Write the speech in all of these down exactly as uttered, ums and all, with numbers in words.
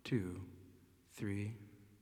two, three.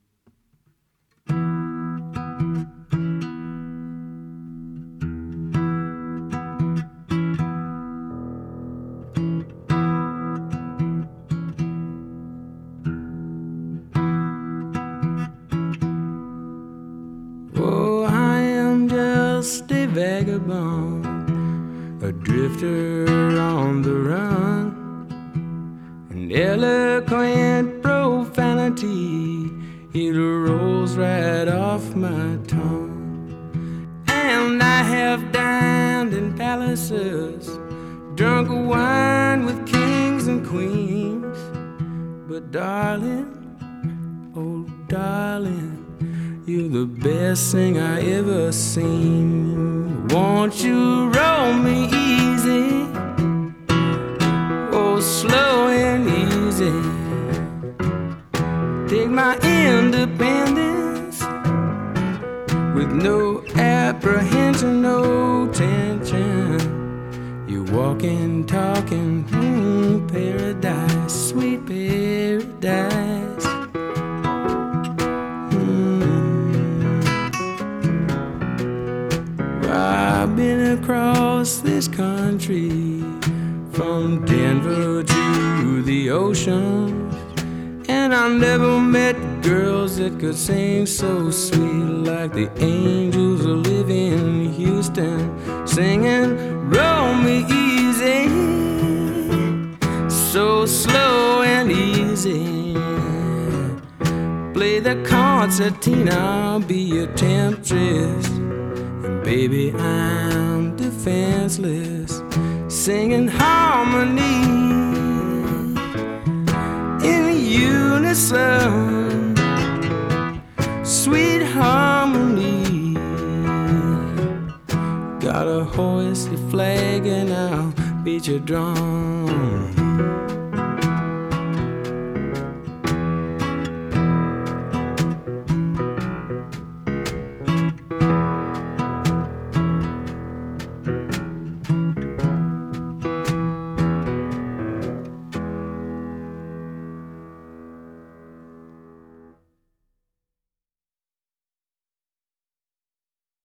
Oh, I am just a vagabond, a drifter on the run, an eloquent profanity, it rolls right off my tongue. And I have dined in palaces, drunk wine with kings and queens, but darling, oh darling, you're the best thing I ever seen. Won't you roll me easy, oh slow and easy. Take my independence with no apprehension, no tension. You're walking, talking, hmm, paradise, sweet paradise. I've been across this country, from Denver to the ocean, and I never met girls that could sing so sweet like the angels who live in Houston, singing, roll me easy, so slow and easy. Play the concertina, I'll be your temptress. Baby, I'm defenseless, singing harmony in unison, sweet harmony. Gotta hoist the flag and I'll beat your drum.